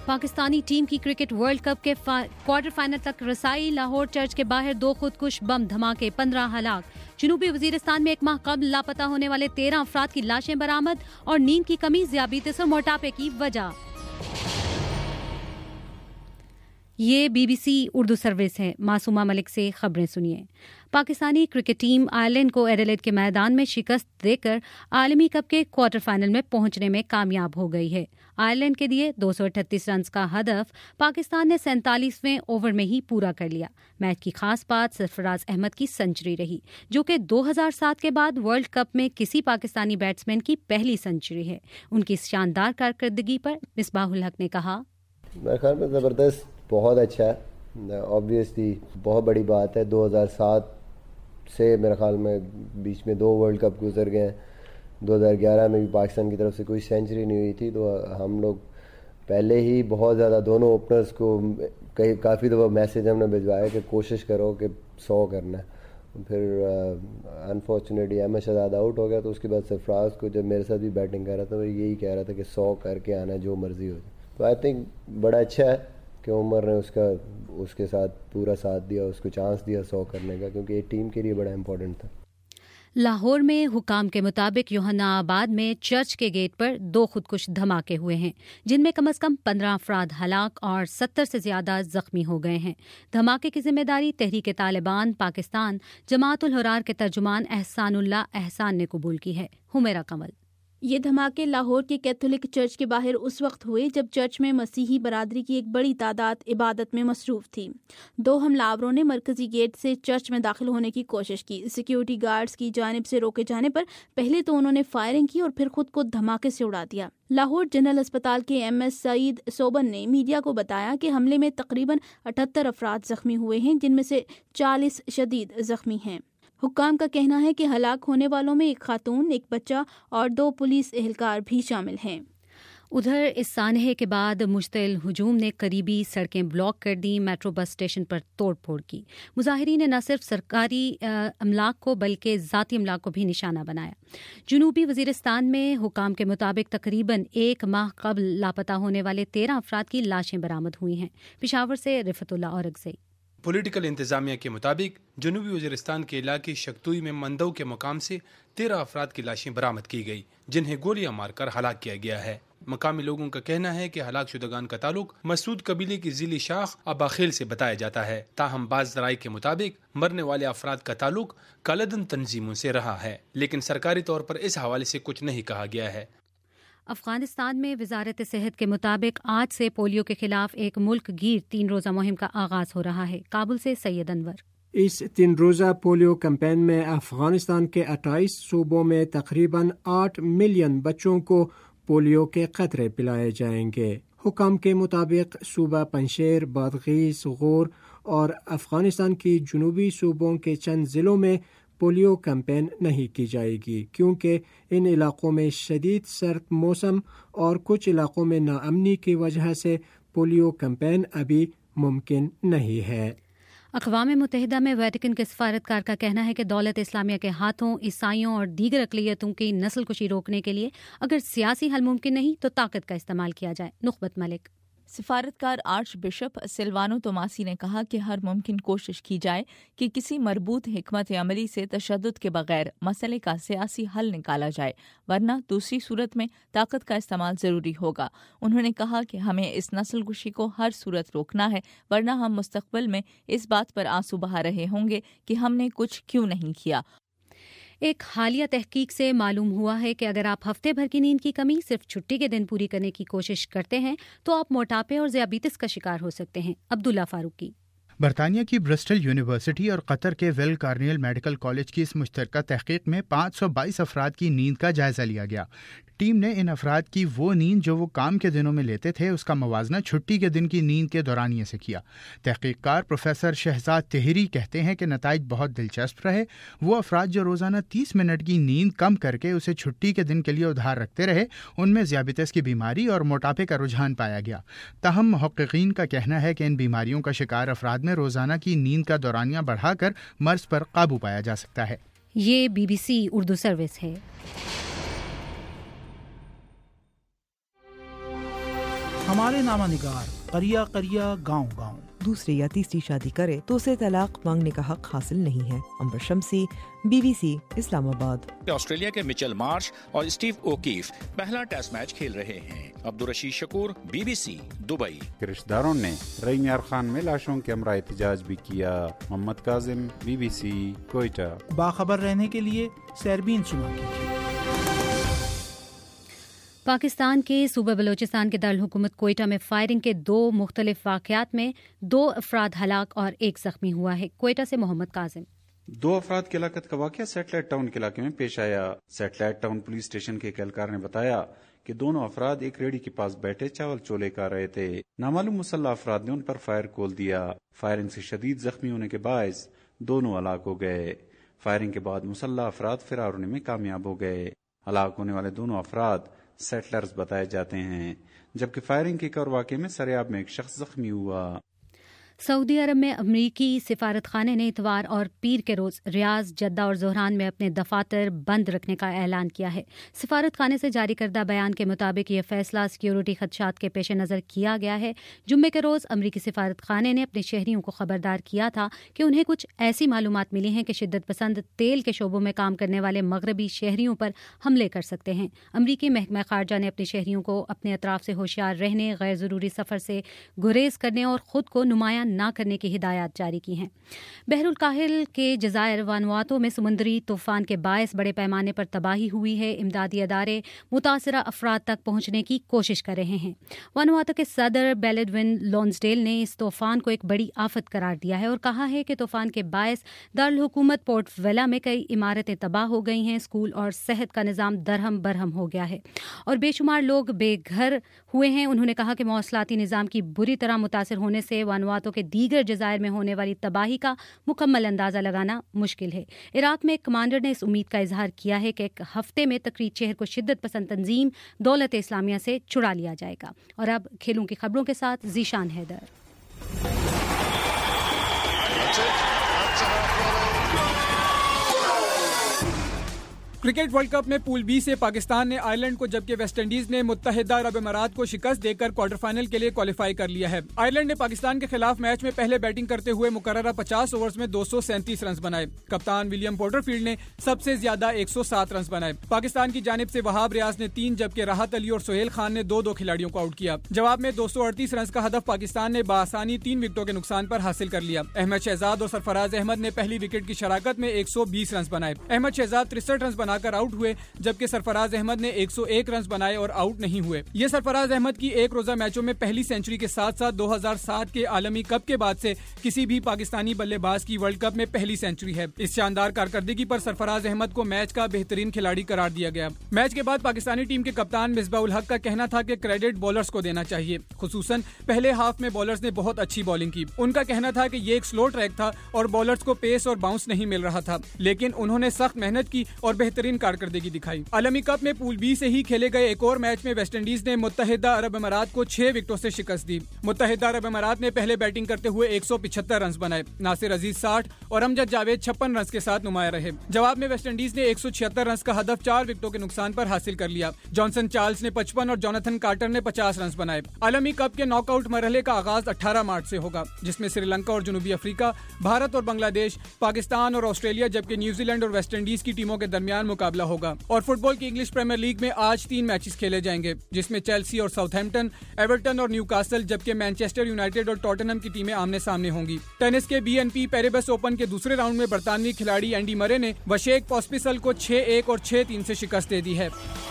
Pakistani team کی cricket world cup کے quarter final تک رسائی. لاہور چرچ کے باہر 2 خودکش بم دھماکے، 15 ہلاک. جنوبی وزیرستان میں 1 ماہ قبل لاپتہ ہونے والے 13 افراد کی لاشیں برآمد. اور نیند کی کمی، ذیابیطس اور موٹاپے کی وجہ. یہ BBC اردو سروس ہے. معصومہ ملک سے خبریں سنیے. پاکستانی کرکٹ ٹیم آئرلینڈ کو ایڈیلیڈ کے میدان میں شکست دے کر عالمی کپ کے کوارٹر فائنل میں پہنچنے میں کامیاب ہو گئی ہے. آئرلینڈ کے لیے 238 رنز کا ہدف پاکستان نے 47ویں اوور میں ہی پورا کر لیا. میچ کی خاص بات سرفراز احمد کی سنچری رہی، جو کہ 2007 کے بعد ورلڈ کپ میں کسی پاکستانی بیٹسمین کی پہلی سنچری ہے. ان کی شاندار کارکردگی پر مصباح الحق نے کہا، میرے خیال میں زبردست، بہت اچھا ہے. آبویسلی بہت بڑی بات ہے. 2007 سے میرے خیال میں بیچ میں 2 ورلڈ کپ گزر گئے ہیں. 2011 میں بھی پاکستان کی طرف سے کوئی سینچری نہیں ہوئی تھی، تو ہم لوگ پہلے ہی بہت زیادہ دونوں اوپنرز کو کافی دفعہ میسیج ہم نے بھجوایا کہ کوشش کرو کہ 100 کرنا ہے. پھر انفارچونیٹلی احمد شہزاد آؤٹ ہو گیا، تو اس کے بعد سرفراز کو جب میرے ساتھ بھی بیٹنگ کر رہا تھا، وہ یہی کہہ رہا تھا کہ 100 کر کے آنا، جو مرضی ہو جائے. تو آئی تھنک بڑا اچھا ہے کہ عمر نے اس کے ساتھ پورا ساتھ دیا، اس کو چانس دیا 100 کرنے کا، کیونکہ یہ ٹیم کے لیے بڑا امپورٹنٹ تھا. لاہور میں حکام کے مطابق یوحنا آباد میں چرچ کے گیٹ پر 2 خودکش دھماکے ہوئے ہیں، جن میں کم از کم 15 افراد ہلاک اور 70 سے زیادہ زخمی ہو گئے ہیں. دھماکے کی ذمہ داری تحریک طالبان پاکستان جماعت الحرار کے ترجمان احسان اللہ احسان نے قبول کی ہے. حمیرہ کمل. یہ دھماکے لاہور کے کیتھولک چرچ کے باہر اس وقت ہوئے جب چرچ میں مسیحی برادری کی ایک بڑی تعداد عبادت میں مصروف تھی. 2 حملہ آوروں نے مرکزی گیٹ سے چرچ میں داخل ہونے کی کوشش کی. سیکیورٹی گارڈز کی جانب سے روکے جانے پر پہلے تو انہوں نے فائرنگ کی اور پھر خود کو دھماکے سے اڑا دیا. لاہور جنرل اسپتال کے MS سعید صوبن نے میڈیا کو بتایا کہ حملے میں تقریباً 78 افراد زخمی ہوئے ہیں، جن میں سے 40 شدید زخمی ہیں. حکام کا کہنا ہے کہ ہلاک ہونے والوں میں 1 خاتون، 1 بچہ اور 2 پولیس اہلکار بھی شامل ہیں. ادھر اس سانحے کے بعد مشتعل ہجوم نے قریبی سڑکیں بلاک کر دیں. میٹرو بس اسٹیشن پر توڑ پھوڑ کی. مظاہرین نے نہ صرف سرکاری املاک کو بلکہ ذاتی املاک کو بھی نشانہ بنایا. جنوبی وزیرستان میں حکام کے مطابق تقریباً 1 ماہ قبل لاپتہ ہونے والے 13 افراد کی لاشیں برآمد ہوئی ہیں. پشاور سے رفعت اللہ اورگزئی. پولیٹیکل انتظامیہ کے مطابق جنوبی وزیرستان کے علاقے شکتوئی میں مندو کے مقام سے 13 افراد کی لاشیں برآمد کی گئی، جنہیں گولیاں مار کر ہلاک کیا گیا ہے. مقامی لوگوں کا کہنا ہے کہ ہلاک شدگان کا تعلق مسعود قبیلے کی ذیلی شاخ اباخیل سے بتایا جاتا ہے. تاہم بعض ذرائع کے مطابق مرنے والے افراد کا تعلق کالعدن تنظیموں سے رہا ہے، لیکن سرکاری طور پر اس حوالے سے کچھ نہیں کہا گیا ہے. افغانستان میں وزارت صحت کے مطابق آج سے پولیو کے خلاف ایک ملک گیر 3 روزہ مہم کا آغاز ہو رہا ہے. کابل سے سید انور. اس 3 روزہ پولیو کیمپین میں افغانستان کے 28 صوبوں میں تقریباً 8 ملین بچوں کو پولیو کے قطرے پلائے جائیں گے. حکام کے مطابق صوبہ پنشیر، بادغیس، غور اور افغانستان کی جنوبی صوبوں کے چند ضلعوں میں پولیو کیمپین نہیں کی جائے گی، کیونکہ ان علاقوں میں شدید سرد موسم اور کچھ علاقوں میں ناامنی کی وجہ سے پولیو کیمپین ابھی ممکن نہیں ہے. اقوام متحدہ میں ویٹیکن کے سفارتکار کا کہنا ہے کہ دولت اسلامیہ کے ہاتھوں عیسائیوں اور دیگر اقلیتوں کی نسل کشی روکنے کے لیے اگر سیاسی حل ممکن نہیں تو طاقت کا استعمال کیا جائے. نخبت ملک. سفارتکار آرچ بشپ سلوانو توماسی نے کہا کہ ہر ممکن کوشش کی جائے کہ کسی مربوط حکمت عملی سے تشدد کے بغیر مسئلے کا سیاسی حل نکالا جائے، ورنہ دوسری صورت میں طاقت کا استعمال ضروری ہوگا. انہوں نے کہا کہ ہمیں اس نسل کشی کو ہر صورت روکنا ہے، ورنہ ہم مستقبل میں اس بات پر آنسو بہا رہے ہوں گے کہ ہم نے کچھ کیوں نہیں کیا. ایک حالیہ تحقیق سے معلوم ہوا ہے کہ اگر آپ ہفتے بھر کی نیند کی کمی صرف چھٹی کے دن پوری کرنے کی کوشش کرتے ہیں تو آپ موٹاپے اور ذیابیطس کا شکار ہو سکتے ہیں. عبداللہ فاروقی. برطانیہ کی برسٹل یونیورسٹی اور قطر کے ویل کارنیل میڈیکل کالج کی اس مشترکہ تحقیق میں 522 افراد کی نیند کا جائزہ لیا گیا. ٹیم نے ان افراد کی وہ نیند جو وہ کام کے دنوں میں لیتے تھے اس کا موازنہ چھٹی کے دن کی نیند کے دورانیے سے کیا. تحقیق کار پروفیسر شہزاد طہری کہتے ہیں کہ نتائج بہت دلچسپ رہے. وہ افراد جو روزانہ 30 منٹ کی نیند کم کر کے اسے چھٹی کے دن کے لیے ادھار رکھتے رہے، ان میں ذیابیطس کی بیماری اور موٹاپے کا رجحان پایا گیا. تاہم محققین کا کہنا ہے کہ ان بیماریوں کا شکار افراد میں روزانہ کی نیند کا دورانیہ بڑھا کر مرض پر قابو پایا جا سکتا ہے. یہ BBC اردو سروس ہے. हमारे नामा निगार करिया करिया गाँव गाँव। दूसरी या तीसरी शादी करे तो उसे तलाक मांगने का हक हासिल नहीं है। अंबर शम्सी, BBC, इस्लामाबाद। ऑस्ट्रेलिया के मिचेल मार्श और स्टीव ओकीफ पहला टेस्ट मैच खेल रहे हैं। Abdul Rasheed Shakoor, BBC, Dubai. रिश्तेदारों ने रईम खान में लाशों के हमरा एहतजाज भी किया। मोहम्मद काजिम, BBC, कोयटा। बाखबर रहने के लिए सैरबीन सुना कीजिए। पाकिस्तान के सूबा बलोचिस्तान के दारुल हुकूमत कोयटा में फायरिंग के 2 मुख्तलिफ वाक़यात में 2 अफराद हलाक और 1 जख्मी हुआ है। कोयटा से मोहम्मद काजिम। 2 अफराद की हलाकत का वाक़या सैटेलाइट टाउन के इलाके में पेश आया। सैटेलाइट टाउन पुलिस स्टेशन के एक एहलकार ने बताया कि दोनों अफराद एक रेहड़ी के पास बैठे चावल चोले कर रहे थे। नामालूम मुसल्लह अफराद ने उन पर फायर खोल दिया। फायरिंग से शदीद जख्मी होने के बायस दोनों हलाक हो गए। फायरिंग के बाद मुसल्लह अफराद फरार होने में कामयाब हो गए। हलाक होने वाले दोनों अफराद सेटलर्स बताए जाते हैं, जबकि फायरिंग के एक और वाक़े में सरेआब में एक शख्स जख्मी हुआ। सऊदी अरब में अमरीकी सिफारत खाने ने इतवार और पीर के रोज़ रियाज, जद्दा और जोहरान में अपने दफातर बंद रखने का ऐलान किया है। सिफारत खाने से जारी करदा बयान के मुताबिक यह फैसला सिक्योरिटी खदशात के पेश नज़र किया गया है। जुम्मे के रोज़ अमरीकी सिफारत खाने ने अपने शहरियों को खबरदार किया था कि उन्हें कुछ ऐसी मालूमात मिली हैं कि शिद्दत पसंद तेल के शोबों में काम करने वाले मगरबी शहरियों पर हमले कर सकते हैं। अमरीकी महकमा खारजा ने अपने शहरियों को अपने अतराफ से होशियार रहने, गैर ज़रूरी सफ़र से गुरेज करने और ख़ुद को नुमायां न करने की हिदायत जारी की हैं। बहरुल काहिल के जज़ायर वानुआतो में समुद्री तूफान के बायस बड़े पैमाने पर तबाही हुई है। इमदादी अदारे मुतासरा अफराद तक पहुंचने की कोशिश कर रहे हैं। वानुआतो के सदर बेलेडविन लॉन्सडेल ने इस तूफान को एक बड़ी आफत करार दिया है और कहा है कि तूफान के बायस दारुल हुकूमत पोर्ट वेला में कई इमारतें तबाह हो गई हैं, स्कूल और सेहत का निज़ाम दरहम बरहम हो गया है और बेशुमार लोग बेघर हुए हैं। उन्होंने कहा कि मौसलाती निज़ाम की बुरी तरह मुतासर होने से वानुआतो के दीगर जज़ायर में होने वाली तबाही का मुकम्मल अंदाज़ा लगाना मुश्किल है। इराक में एक कमांडर ने इस उम्मीद का इजहार किया है कि एक हफ्ते में तकरीर शहर को शिद्दत पसंद तंजीम दौलत इस्लामिया से छुड़ा लिया जाएगा। और अब खेलों की खबरों के साथ Zeeshan Haider. Cricket world cup में पूल बी से पाकिस्तान ने आयरलैंड को, जबकि वेस्ट इंडीज ने मुत्तहिदा अरब अमारात को शिकस्त देकर क्वार्टर फाइनल के लिए क्वालिफाई कर लिया है। आयरलैंड ने पाकिस्तान के खिलाफ मैच में पहले बैटिंग करते हुए मुकर्ररा 50 ओवर्स में 237 रन बनाए। कप्तान विलियम पोर्टरफील्ड ने सबसे ज्यादा 107 रन बनाए। पाकिस्तान की जानिब से वहाब रियाज ने 3 जबकि राहत अली और सोहेल खान ने 2-2 खिलाड़ियों को आउट किया। जवाब में 238 रन का हदफ पाकिस्तान ने बासानी 3 विकेटों के नुकसान पर हासिल कर लिया। अहमद शहजाद और सरफराज अहमद ने पहली विकेट की शराकत में 120 रन बनाए। अहमद शहजाद 63 रन बनाकर आउट हुए, जबकि सरफराज अहमद ने 101 रन बनाए और आउट नहीं हुए। ये सरफराज अहमद की एक रोजा मैचों में पहली सेंचुरी के साथ साथ 2007 के आलमी कप के बाद से किसी भी पाकिस्तानी बल्लेबाज की वर्ल्ड कप में पहली सेंचुरी है। इस शानदार कारकर्दगी पर सरफराज अहमद को मैच का बेहतरीन खिलाड़ी करार दिया गया। मैच के बाद पाकिस्तानी टीम के कप्तान मिसबाउल हक का कहना था कि क्रेडिट बॉलर्स को देना चाहिए, खुसूसन पहले हाफ में बॉलर्स ने बहुत अच्छी बॉलिंग की। उनका कहना था कि ये एक स्लो ट्रैक था और बॉलर्स को पेस और बाउंस नहीं मिल रहा था, लेकिन उन्होंने सख्त मेहनत की और बेहतरीन कारकर्दगी दिखाई। आलमी कप में पूल बी से ही खेले गए एक और मैच में वेस्ट इंडीज ने मुत्तहिदा अरब अमारात को 6 विकेटों से शिकस्त दी। मुत्तहिदा अरब अमारात ने पहले बैटिंग करते हुए 175 रन बनाए। नासिर अजीज 60 और अमजद जावेद 56 रन के साथ नुमाया रहे। जवाब में वेस्ट इंडीज ने 176 रन का हदफ 4 विकेटों के नुकसान पर हासिल कर लिया। जॉनसन चार्ल्स ने 55 और जोनाथन कार्टर ने 50 रन बनाए। आलमी कप के नॉकआउट मरहले का आगाज 18 मार्च से होगा, जिसमें श्रीलंका और जनूबी अफ्रीका, भारत और बांग्लादेश, पाकिस्तान और ऑस्ट्रेलिया, जबकि न्यूजीलैंड और वेस्ट इंडीज की टीमों के दरमियान मुकाबला होगा। और फुटबॉल की इंग्लिश प्रीमियर लीग में आज 3 मैचेस खेले जाएंगे, जिसमें चेल्सी और साउथहैम्पटन, एवर्टन और न्यूकासल, जबकि मैनचेस्टर यूनाइटेड और टॉटनहम की टीमें आमने सामने होंगी। टेनिस के BNP पैरिबस ओपन के दूसरे राउंड में बरतानवी खिलाड़ी एंडी मरे ने वशेक पॉस्पिसल को 6-1 और 6-3 से शिकस्त दे दी है।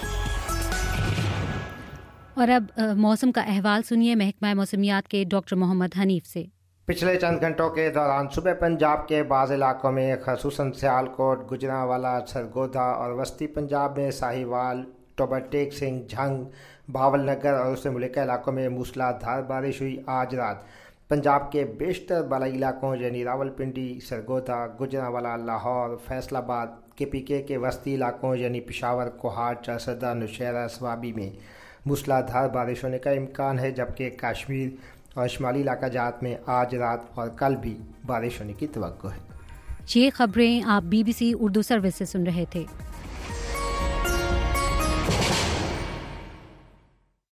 और अब मौसम का अहवाल सुनिए महकमा मौसमियात के डॉक्टर मोहम्मद हनीफ से। पिछले चंद घंटों के दौरान सुबह पंजाब के बाज़ इलाकों में खसूसन सियालकोट, गुजरांवाला, सरगोधा और वस्ती पंजाब में साहिवाल, टोबरटेक सिंह, झंग, भावलनगर और उससे मुल्का इलाकों में मूसलाधार बारिश हुई। आज रात पंजाब के बेशतर बालाई इलाकों यानी रावलपिंडी, सरगोधा, गुजरांवाला, लाहौर, फैसलाबाद, KPK के वस्ती इलाकों यानी पेशावर, कोहाट, चारसदा, नौशहरा, स्वाबी में मूसलाधार बारिश होने का इम्कान है, जबकि कश्मीर और शुमाली इलाका जात में आज रात और कल भी बारिश होने की तवक्को है। ये खबरें आप BBC उर्दू सर्विस से सुन रहे थे।